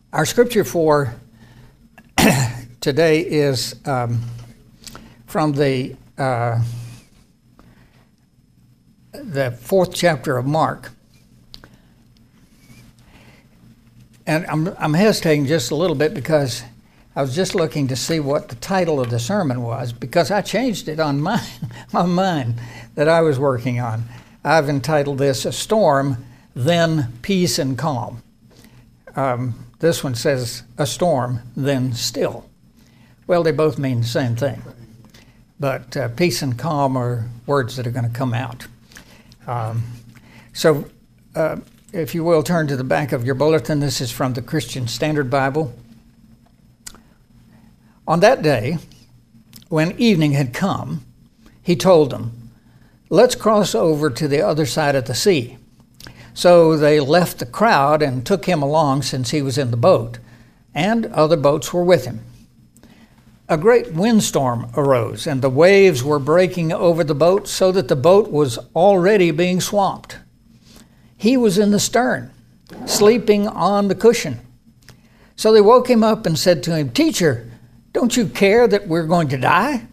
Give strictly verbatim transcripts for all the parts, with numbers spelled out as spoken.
Our scripture for today is um, from the uh, the fourth chapter of Mark. And I'm, I'm hesitating just a little bit because I was just looking to see what the title of the sermon was, because I changed it on mine, on mine that I was working on. I've entitled this "A Storm, Then Peace and Calm." Um, this one says, "A storm, then still." Well, they both mean the same thing. But uh, peace and calm are words that are going to come out. Um, so, uh, if you will, turn to the back of your bulletin. This is from the Christian Standard Bible. On that day, when evening had come, he told them, "Let's cross over to the other side of the sea." So they left the crowd and took him along, since he was in the boat, and other boats were with him. A great windstorm arose, and the waves were breaking over the boat so that the boat was already being swamped. He was in the stern, sleeping on the cushion. So they woke him up and said to him, "Teacher, don't you care that we're going to die?"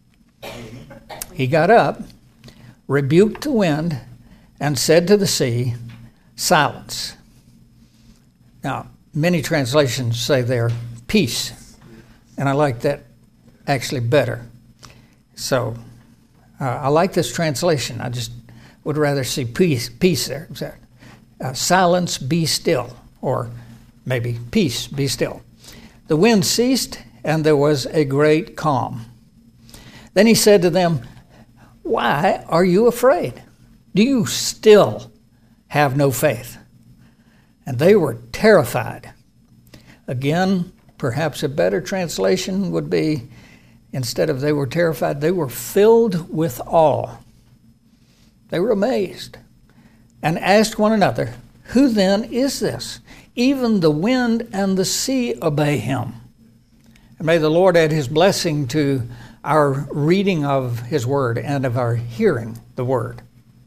He got up, rebuked the wind, and said to the sea, "Silence." Now, many translations say there, "peace." And I like that actually better. So uh, I like this translation. I just would rather see peace, peace there. Uh, "Silence, be still," or maybe "peace, be still." The wind ceased, and there was a great calm. Then he said to them, "Why are you afraid? Do you still have no faith?" And they were terrified. Again, perhaps a better translation would be, instead of "they were terrified," they were filled with awe. They were amazed and asked one another, "Who then is this? Even the wind and the sea obey him." And may the Lord add his blessing to our reading of his word and of our hearing the word.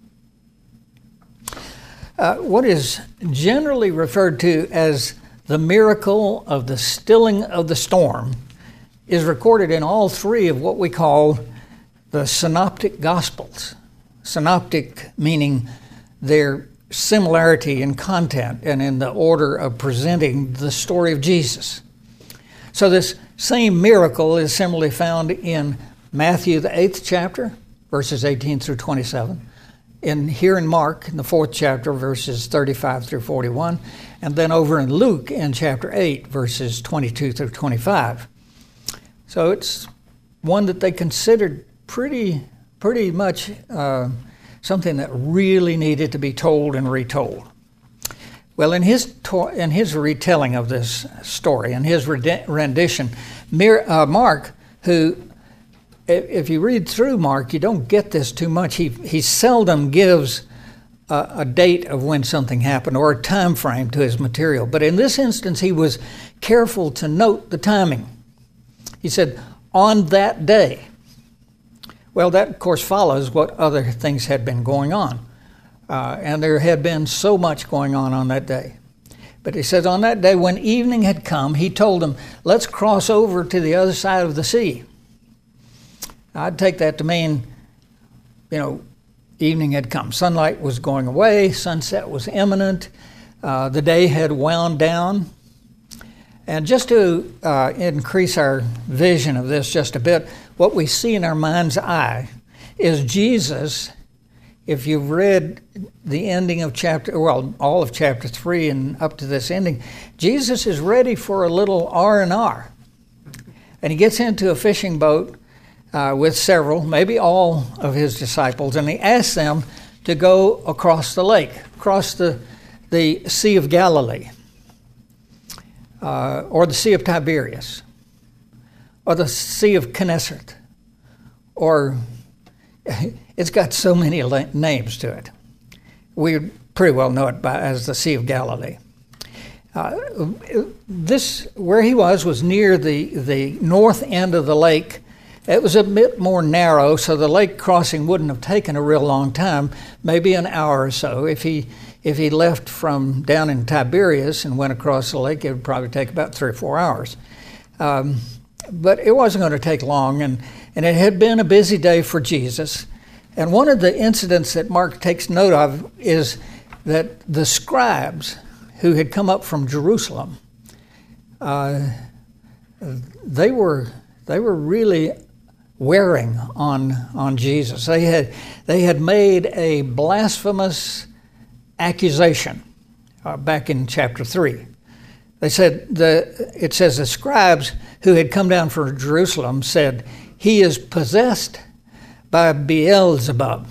Uh, what is generally referred to as the miracle of the stilling of the storm is recorded in all three of what we call the synoptic gospels. Synoptic meaning their similarity in content and in the order of presenting the story of Jesus. So this same miracle is similarly found in Matthew, the eighth chapter, verses eighteen through twenty-seven, in here in Mark, in the fourth chapter, verses thirty-five through forty-one, and then over in Luke in chapter eight, verses twenty-two through twenty-five. So it's one that they considered pretty, pretty much uh, something that really needed to be told and retold. Well, in his to- in his retelling of this story, in his rede- rendition, Mir- uh, Mark, who, if you read through Mark, you don't get this too much. He he seldom gives a, a date of when something happened or a time frame to his material. But in this instance, he was careful to note the timing. He said, "On that day." Well, that, of course, follows what other things had been going on. Uh, and there had been so much going on on that day. But he says, on that day, when evening had come, he told them, "Let's cross over to the other side of the sea." I'd take that to mean, you know, evening had come. Sunlight was going away. Sunset was imminent. Uh, the day had wound down. And just to uh, increase our vision of this just a bit, what we see in our mind's eye is Jesus. If you've read the ending of chapter, well, all of chapter three and up to this ending, Jesus is ready for a little R and R. And he gets into a fishing boat uh, with several, maybe all of his disciples, and he asks them to go across the lake, across the, the Sea of Galilee, uh, or the Sea of Tiberias, or the Sea of Gennesaret, or it's got so many names to it. We pretty well know it by, as the Sea of Galilee. Uh, this, where he was, was near the, the north end of the lake. It was a bit more narrow, so the lake crossing wouldn't have taken a real long time, maybe an hour or so. If he if he left from down in Tiberias and went across the lake, it would probably take about three or four hours. Um, but it wasn't going to take long, and, and it had been a busy day for Jesus. And one of the incidents that Mark takes note of is that the scribes who had come up from Jerusalem, uh, they were they were really wearing on on Jesus. They had they had made a blasphemous accusation uh, back in chapter three. They said the it says the scribes who had come down from Jerusalem said, "He is possessed by Beelzebub."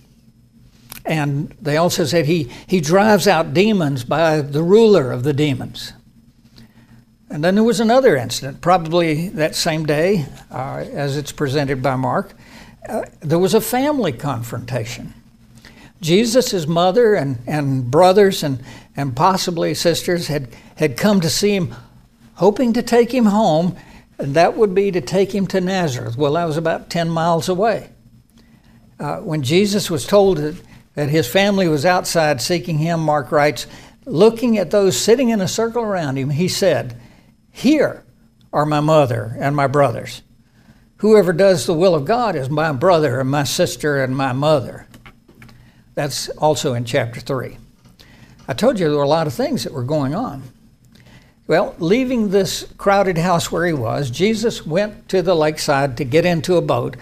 And they also said he, he drives out demons by the ruler of the demons. And then there was another incident, probably that same day, uh, as it's presented by Mark. Uh, there was a family confrontation. Jesus' mother and, and brothers and, and possibly sisters had, had come to see him, hoping to take him home, and that would be to take him to Nazareth. Well, that was about ten miles away. Uh, when Jesus was told that, that his family was outside seeking him, Mark writes, looking at those sitting in a circle around him, he said, "Here are my mother and my brothers. Whoever does the will of God is my brother and my sister and my mother." That's also in chapter three. I told you there were a lot of things that were going on. Well, leaving this crowded house where he was, Jesus went to the lakeside to get into a boat,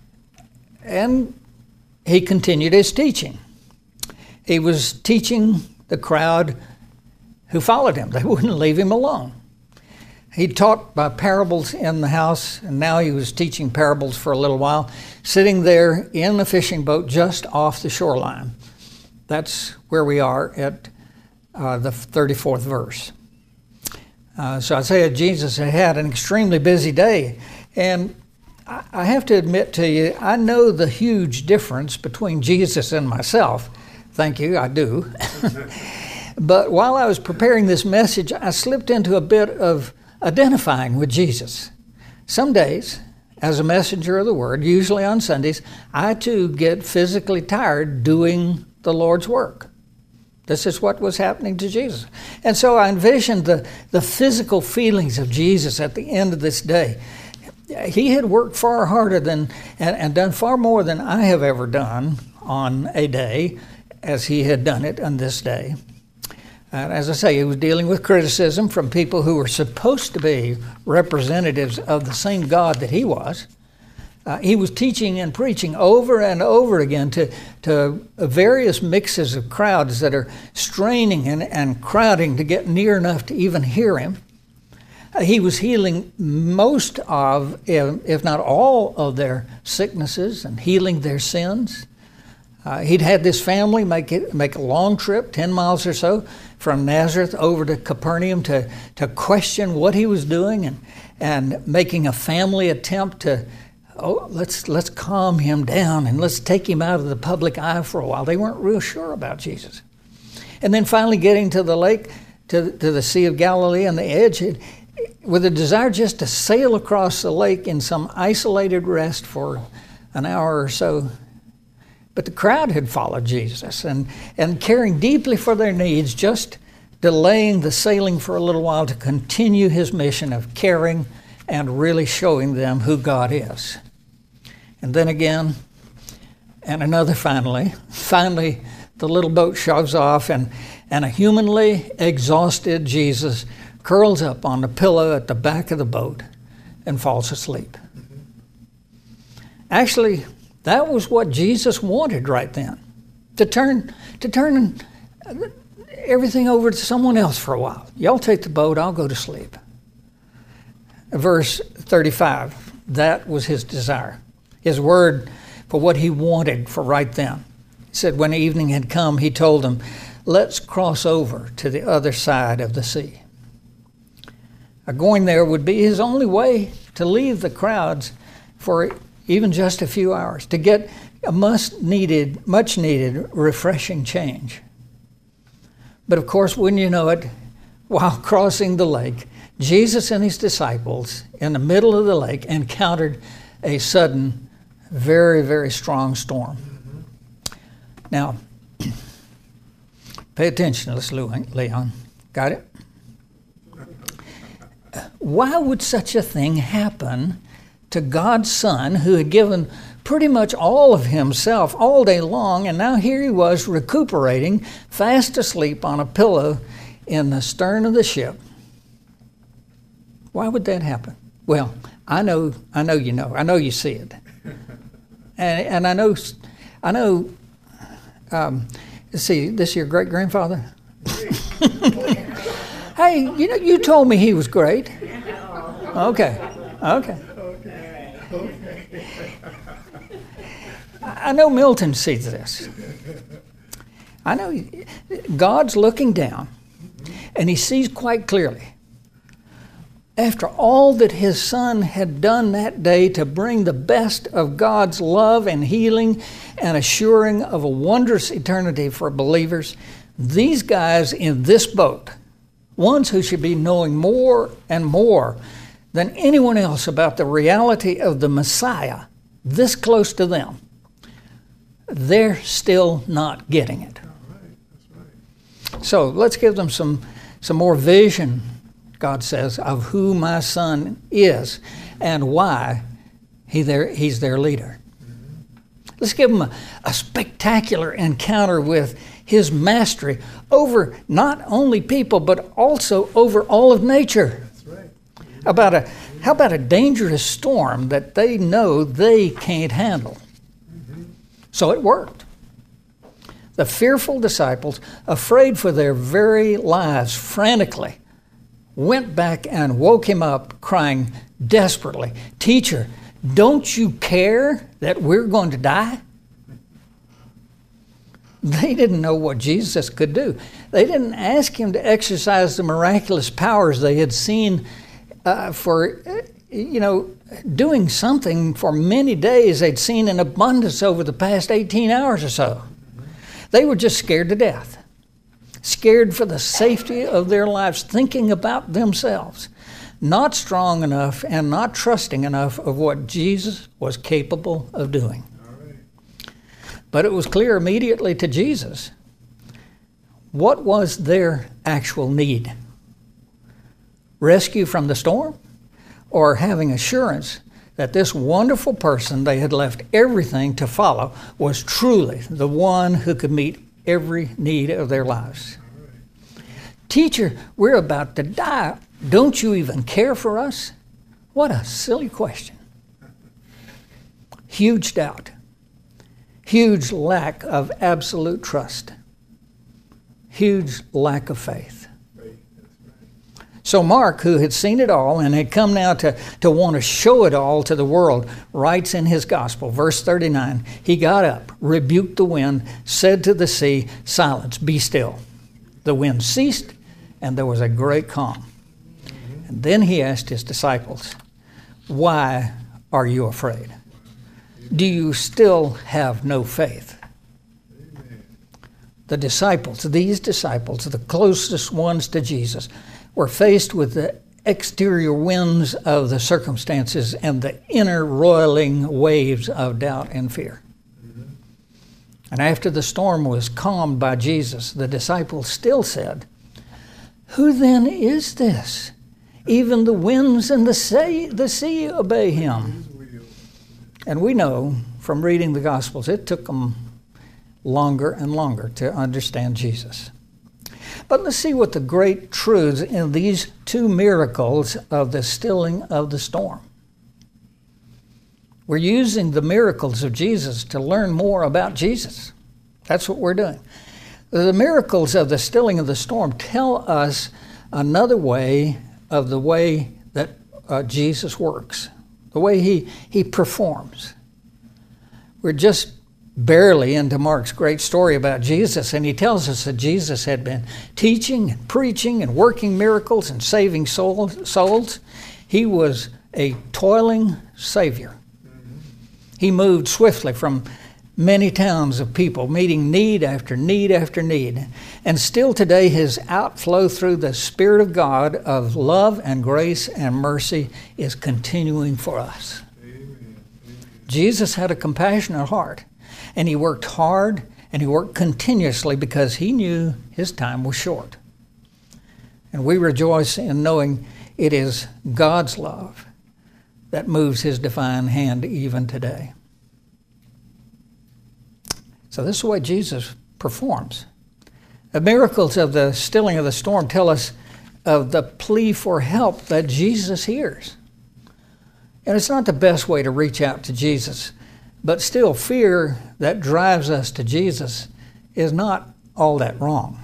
and he continued his teaching. He was teaching the crowd who followed him. They wouldn't leave him alone. He taught by parables in the house, and now he was teaching parables for a little while, sitting there in a fishing boat just off the shoreline. That's where we are at uh, the thirty-fourth verse. Uh, so Isaiah, Jesus had had an extremely busy day, and I, I have to admit to you, I know the huge difference between Jesus and myself. Thank you, I do. But while I was preparing this message, I slipped into a bit of identifying with Jesus. Some days, as a messenger of the Word, usually on Sundays, I too get physically tired doing the Lord's work. This is what was happening to Jesus. And so I envisioned the, the physical feelings of Jesus at the end of this day. He had worked far harder than and, and done far more than I have ever done on a day as he had done it on this day. And as I say, he was dealing with criticism from people who were supposed to be representatives of the same God that he was. Uh, he was teaching and preaching over and over again to, to various mixes of crowds that are straining and, and crowding to get near enough to even hear him. Uh, he was healing most of, if not all, of their sicknesses and healing their sins. Uh, he'd had this family make it, make a long trip, ten miles or so, from Nazareth over to Capernaum to, to question what he was doing and, and making a family attempt to, oh, let's let's calm him down and let's take him out of the public eye for a while. They weren't real sure about Jesus. And then finally getting to the lake, to, to the Sea of Galilee on the edge, it, with a desire just to sail across the lake in some isolated rest for an hour or so. But the crowd had followed Jesus and, and caring deeply for their needs, just delaying the sailing for a little while to continue his mission of caring and really showing them who God is. And then again, and another finally, finally the little boat shoves off and, and a humanly exhausted Jesus curls up on the pillow at the back of the boat and falls asleep. Actually, that was what Jesus wanted right then, to turn to turn everything over to someone else for a while. Y'all take the boat, I'll go to sleep. Verse thirty-five, that was his desire, his word for what he wanted for right then. He said when evening had come, he told them, let's cross over to the other side of the sea. Now, going there would be his only way to leave the crowds for even just a few hours, to get a much needed, much needed refreshing change. But of course, wouldn't you know it, while crossing the lake, Jesus and his disciples in the middle of the lake encountered a sudden, very, very strong storm. Now, Pay attention to this, Leon. Got it? Why would such a thing happen to God's Son, who had given pretty much all of himself all day long, and now here he was recuperating, fast asleep on a pillow in the stern of the ship? Why would that happen? Well, I know, I know you know. I know you see it, and and I know, I know. Um, let's see, this is your great grandfather. Hey, you know, you told me he was great. Okay, okay. I know Milton sees this. I know God's looking down, and he sees quite clearly. After all that his Son had done that day to bring the best of God's love and healing and assuring of a wondrous eternity for believers, these guys in this boat, ones who should be knowing more and more than anyone else about the reality of the Messiah, this close to them, they're still not getting it. So let's give them some, some more vision, God says, of who my Son is and why he their, he's their leader. Let's give them a, a spectacular encounter with his mastery over not only people, but also over all of nature. That's right. About a, how about a dangerous storm that they know they can't handle? Mm-hmm. So it worked. The fearful disciples, afraid for their very lives, frantically went back and woke him up, crying desperately, "Teacher, don't you care that we're going to die?" They didn't know what Jesus could do. They didn't ask him to exercise the miraculous powers they had seen uh, for, you know, doing something for many days they'd seen in abundance over the past eighteen hours or so. They were just scared to death, scared for the safety of their lives, thinking about themselves, not strong enough and not trusting enough of what Jesus was capable of doing. But it was clear immediately to Jesus what was their actual need. Rescue from the storm, or having assurance that this wonderful person they had left everything to follow was truly the one who could meet every need of their lives. "Teacher, we're about to die. Don't you even care for us?" What a silly question. Huge doubt. Huge lack of absolute trust. Huge lack of faith. So Mark, who had seen it all and had come now to, to want to show it all to the world, writes in his gospel, verse thirty-nine, he got up, rebuked the wind, said to the sea, "Silence, be still." The wind ceased, and there was a great calm. And then he asked his disciples, "Why are you afraid? Do you still have no faith?" The disciples, these disciples, the closest ones to Jesus, were faced with the exterior winds of the circumstances and the inner roiling waves of doubt and fear. Mm-hmm. And after the storm was calmed by Jesus, the disciples still said, "Who then is this? Even the winds and the sea, the sea obey him." And we know from reading the Gospels, it took them longer and longer to understand Jesus. But let's see what the great truths in these two miracles of the stilling of the storm. We're using the miracles of Jesus to learn more about Jesus. That's what we're doing. The miracles of the stilling of the storm tell us another way of the way that uh, Jesus works, the way he, he performs. We're just barely into Mark's great story about Jesus, and he tells us that Jesus had been teaching and preaching and working miracles and saving soul, souls. He was a toiling Savior. Mm-hmm. He moved swiftly from many towns of people, meeting need after need after need. And still today, his outflow through the Spirit of God of love and grace and mercy is continuing for us. Amen. Jesus had a compassionate heart. And he worked hard And he worked continuously because he knew his time was short. And we rejoice in knowing it is God's love that moves his divine hand even today. So this is the way Jesus performs. The miracles of the stilling of the storm tell us of the plea for help that Jesus hears. And it's not the best way to reach out to Jesus, but still fear that drives us to Jesus is not all that wrong.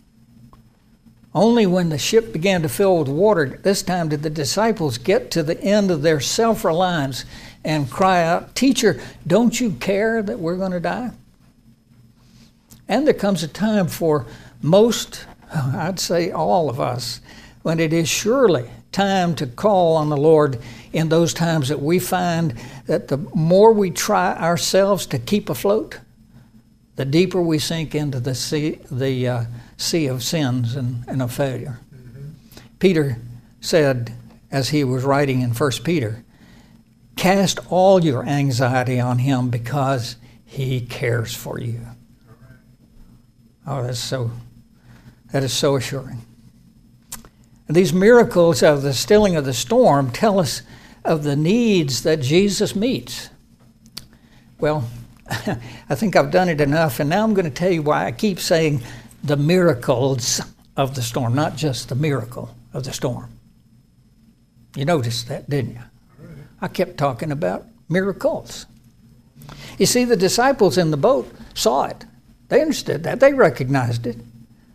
Only when the ship began to fill with water, this time did the disciples get to the end of their self-reliance and cry out, "Teacher, don't you care that we're going to die?" And there comes a time for most, I'd say all of us, when it is surely time to call on the Lord in those times that we find that the more we try ourselves to keep afloat, the deeper we sink into the sea, the uh, sea of sins and, and of failure. Mm-hmm. Peter said, as he was writing in First Peter, "Cast all your anxiety on him because he cares for you." Oh, that's so, that is so assuring. And these miracles of the stilling of the storm tell us of the needs that Jesus meets. Well, I think I've done it enough, and now I'm going to tell you why I keep saying the miracles of the storm, not just the miracle of the storm. You noticed that, didn't you? I kept talking about miracles. You see, the disciples in the boat saw it. They understood that. They recognized it.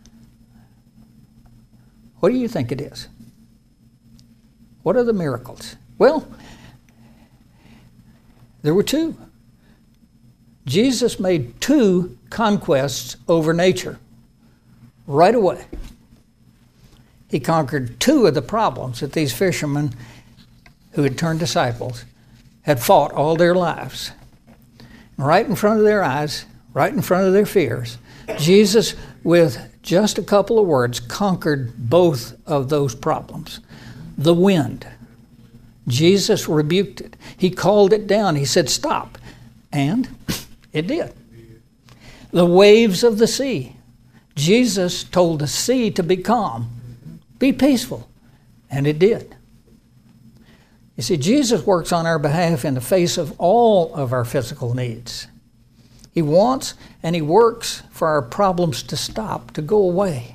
What do you think it is? What are the miracles? Well, there were two. Jesus made two conquests over nature right away. He conquered two of the problems that these fishermen who had turned disciples had fought all their lives. Right in front of their eyes, right in front of their fears, Jesus, with just a couple of words, conquered both of those problems. The wind. Jesus rebuked it. He called it down. He said, "Stop." And it did. The waves of the sea. Jesus told the sea to be calm, be peaceful, and it did. You see, Jesus works on our behalf in the face of all of our physical needs. He wants and he works for our problems to stop, to go away.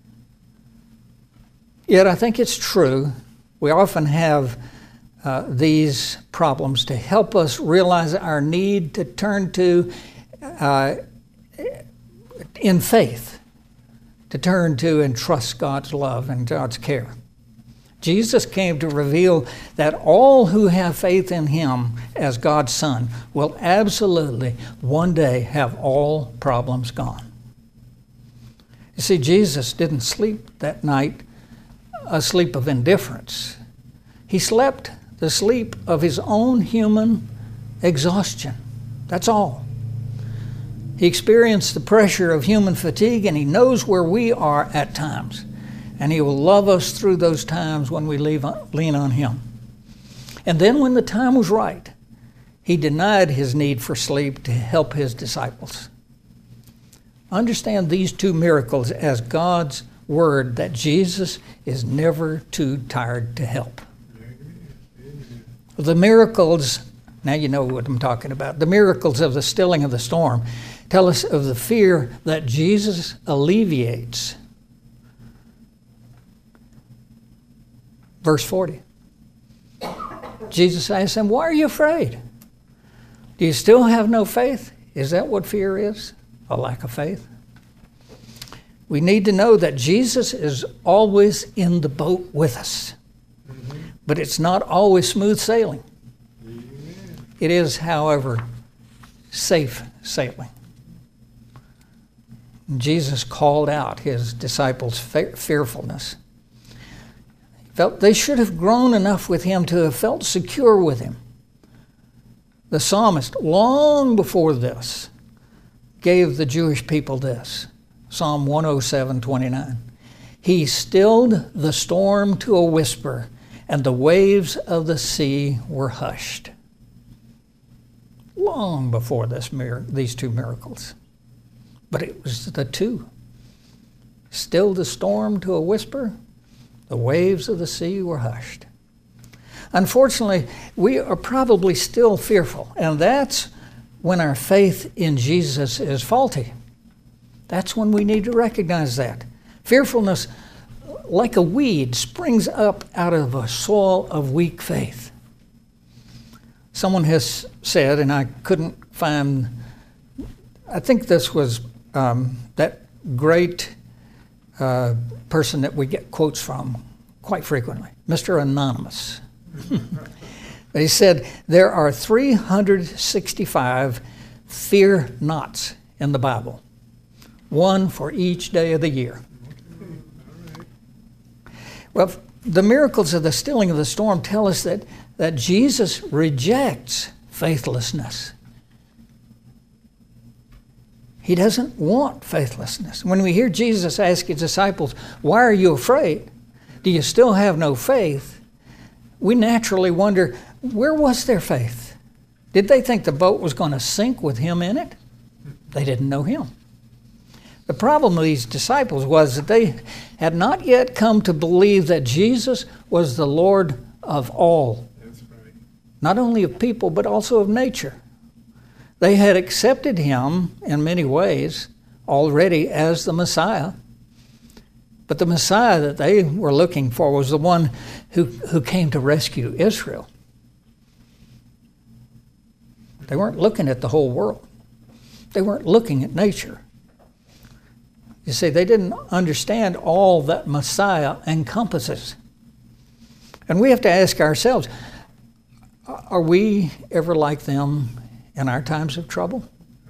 Yet I think it's true, we often have uh, these problems to help us realize our need to turn to, uh, in faith, to turn to and trust God's love and God's care. Jesus came to reveal that all who have faith in him as God's Son will absolutely one day have all problems gone. You see, Jesus didn't sleep that night a sleep of indifference. He slept the sleep of his own human exhaustion. That's all. He experienced the pressure of human fatigue, and he knows where we are at times. And he will love us through those times when we lean on him. And then when the time was right, he denied his need for sleep to help his disciples. Understand these two miracles as God's word that Jesus is never too tired to help. The miracles, now you know what I'm talking about, the miracles of the stilling of the storm tell us of the fear that Jesus alleviates. Verse forty. Jesus asked them, "Why are you afraid? Do you still have no faith?" Is that what fear is? A lack of faith? We need to know that Jesus is always in the boat with us. Mm-hmm. But it's not always smooth sailing. Mm-hmm. It is, however, safe sailing. Jesus called out his disciples' fe- fearfulness. He felt they should have grown enough with him to have felt secure with him. The psalmist, long before this, gave the Jewish people this. Psalm one oh seven, twenty-nine. He stilled the storm to a whisper, and the waves of the sea were hushed. Long before this mir- these two miracles. but it was the two. Stilled the storm to a whisper, the waves of the sea were hushed. Unfortunately, we are probably still fearful, and that's when our faith in Jesus is faulty. That's when we need to recognize that. Fearfulness, like a weed, springs up out of a soil of weak faith. Someone has said, and I couldn't find, I think this was um, that great uh, person that we get quotes from quite frequently, Mister Anonymous. He said, there are three hundred sixty-five fear nots in the Bible, one for each day of the year. Well, the miracles of the stilling of the storm tell us that, that Jesus rejects faithlessness. He doesn't want faithlessness. When we hear Jesus ask his disciples, why are you afraid? Do you still have no faith? We naturally wonder, where was their faith? Did they think the boat was going to sink with him in it? They didn't know him. The problem with these disciples was that they had not yet come to believe that Jesus was the Lord of all. That's right. Not only of people, but also of nature. They had accepted him in many ways already as the Messiah. But the Messiah that they were looking for was the one who, who came to rescue Israel. They weren't looking at the whole world. They weren't looking at nature. You see, they didn't understand all that Messiah encompasses. And we have to ask ourselves, are we ever like them in our times of trouble?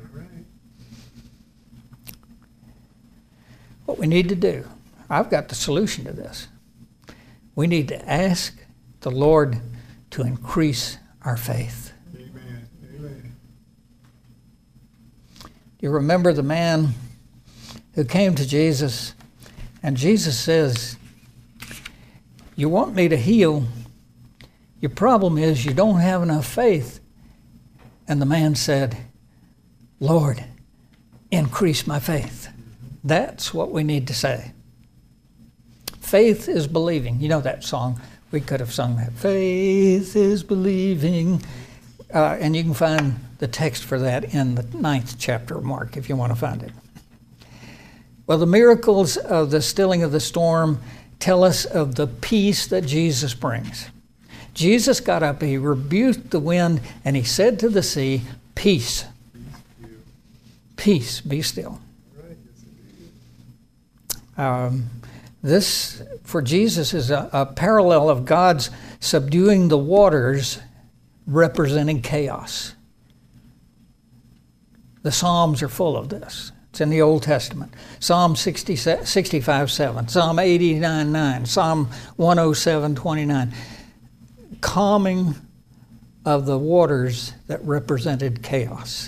What we need to do, I've got the solution to this. We need to ask the Lord to increase our faith. Amen. Amen. You remember the man who came to Jesus, and Jesus says, you want me to heal, your problem is you don't have enough faith. And the man said, Lord, increase my faith. That's what we need to say. Faith is believing. You know that song. We could have sung that. Faith is believing. Uh, and you can find the text for that in the ninth chapter of Mark if you want to find it. Well, the miracles of the stilling of the storm tell us of the peace that Jesus brings. Jesus got up, he rebuked the wind, and he said to the sea, peace. Peace, be still. Um, this, for Jesus, is a, a parallel of God's subduing the waters, representing chaos. The Psalms are full of this. It's in the Old Testament. Psalm sixty, sixty-five seven, Psalm eighty-nine nine, Psalm one oh seven twenty-nine. Calming of the waters that represented chaos.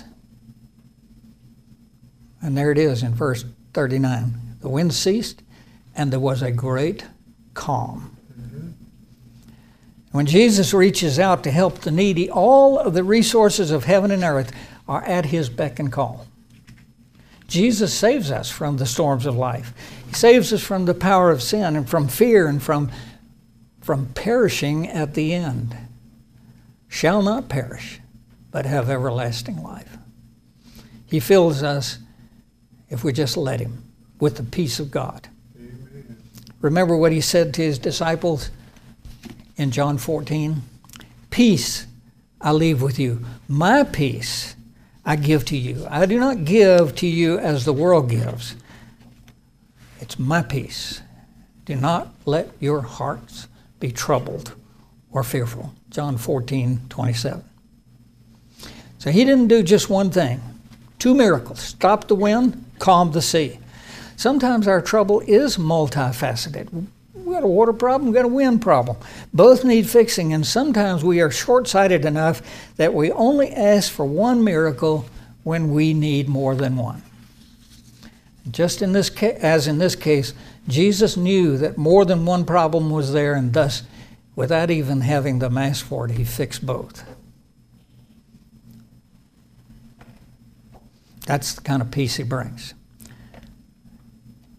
And there it is in verse thirty-nine. The wind ceased, and there was a great calm. Mm-hmm. When Jesus reaches out to help the needy, all of the resources of heaven and earth are at his beck and call. Jesus saves us from the storms of life. He saves us from the power of sin and from fear and from, from perishing at the end. Shall not perish, but have everlasting life. He fills us, if we just let him, with the peace of God. Amen. Remember what he said to his disciples in John fourteen? Peace I leave with you. My peace I give to you. I do not give to you as the world gives. It's my peace. Do not let your hearts be troubled or fearful. John fourteen twenty-seven. So he didn't do just one thing. Two miracles. Stopped the wind, calmed the sea. Sometimes our trouble is multifaceted. We got a water problem, we got a wind problem. Both need fixing, and sometimes we are short-sighted enough that we only ask for one miracle when we need more than one. Just in this ca- as in this case, Jesus knew that more than one problem was there, and thus, without even having them ask for it, he fixed both. That's the kind of peace he brings.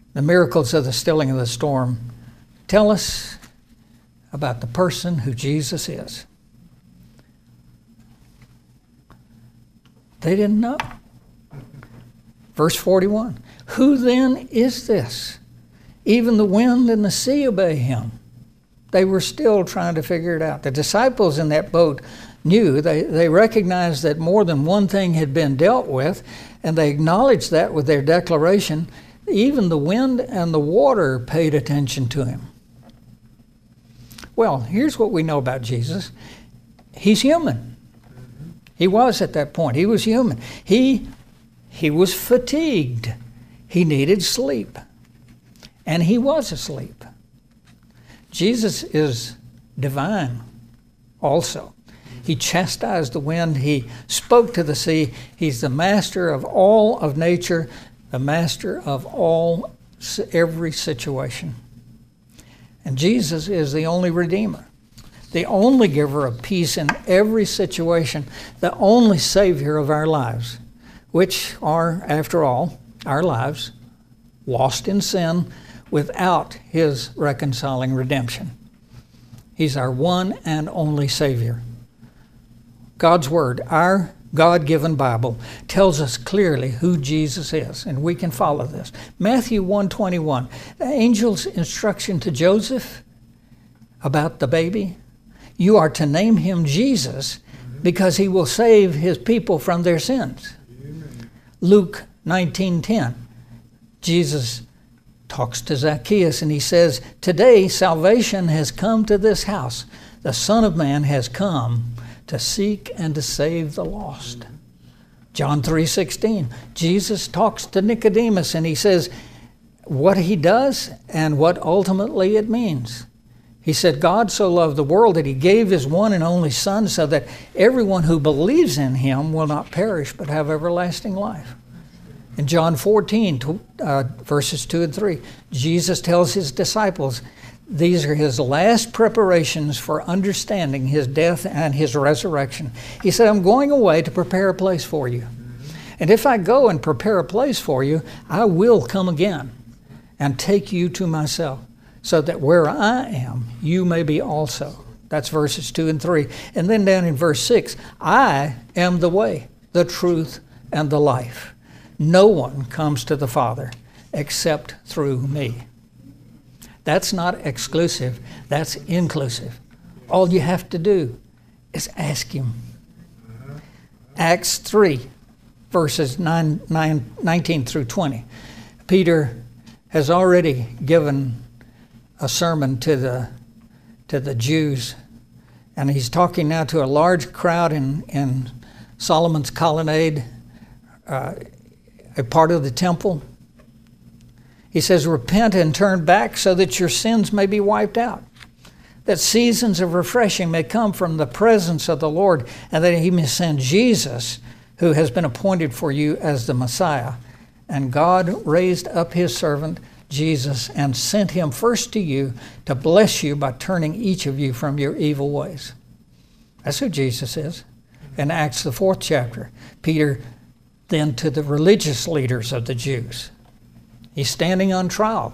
the miracles of the stilling of the storm tell us about the person who Jesus is. They didn't know. Verse forty-one, who then is this? Even the wind and the sea obey him. They were still trying to figure it out. The disciples in that boat knew, they, they recognized that more than one thing had been dealt with, and they acknowledged that with their declaration. Even the wind and the water paid attention to him. Well, here's what we know about Jesus. He's human. He was at that point. He was human. He, he was fatigued. He needed sleep. And he was asleep. Jesus is divine also. He chastised the wind. He spoke to the sea. He's the master of all of nature, the master of all, every situation. And Jesus is the only Redeemer, the only giver of peace in every situation, the only Savior of our lives, which are, after all, our lives, lost in sin, without his reconciling redemption. He's our one and only Savior. God's Word, our God-given Bible, tells us clearly who Jesus is, and we can follow this. Matthew one twenty-one, the angel's instruction to Joseph about the baby, you are to name him Jesus because he will save his people from their sins. Amen. Luke nineteen ten, Jesus talks to Zacchaeus and he says, today salvation has come to this house. The Son of Man has come to seek and to save the lost. John three sixteen, Jesus talks to Nicodemus and he says what he does and what ultimately it means. He said, God so loved the world that he gave his one and only Son so that everyone who believes in him will not perish but have everlasting life. In John fourteen, uh, verses two and three, Jesus tells his disciples, these are his last preparations for understanding his death and his resurrection. He said, I'm going away to prepare a place for you. And if I go and prepare a place for you, I will come again and take you to myself, so that where I am, you may be also. That's verses two and three. And then down in verse six, I am the way, the truth, and the life. No one comes to the Father except through me. That's not exclusive, that's inclusive. All you have to do is ask him. Acts three, verses nine, nine, nineteen through twenty. Peter has already given a sermon to the to the Jews, and he's talking now to a large crowd in, in Solomon's colonnade, uh, a part of the temple. He says, repent and turn back so that your sins may be wiped out, that seasons of refreshing may come from the presence of the Lord, and that he may send Jesus, who has been appointed for you as the Messiah. And God raised up his servant, Jesus, and sent him first to you to bless you by turning each of you from your evil ways. That's who Jesus is. In Acts, the fourth chapter, Peter then to the religious leaders of the Jews. He's standing on trial.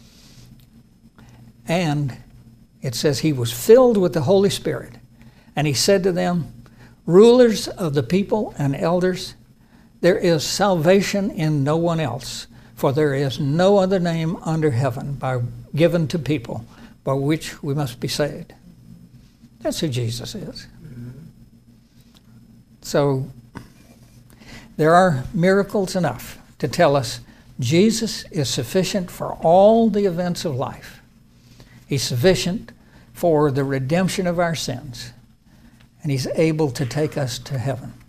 And it says he was filled with the Holy Spirit. And he said to them, rulers of the people and elders, there is salvation in no one else, for there is no other name under heaven by, given to people by which we must be saved. That's who Jesus is. So there are miracles enough to tell us Jesus is sufficient for all the events of life. He's sufficient for the redemption of our sins, and he's able to take us to heaven.